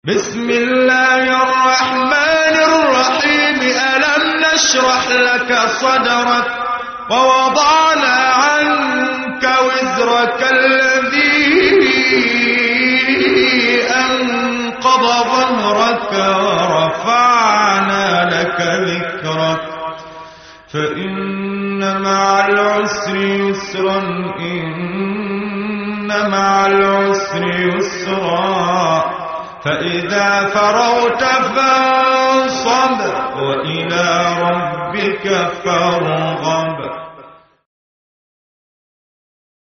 بسم الله الرحمن الرحيم. ألم نشرح لك صدرك ووضعنا عنك وزرك الذي أنقض ظهرك ورفعنا لك ذكرك فإن مع العسر يسرا إن مع العسر يسرا فإذا فرغت فانصب وإلى ربك فارغب.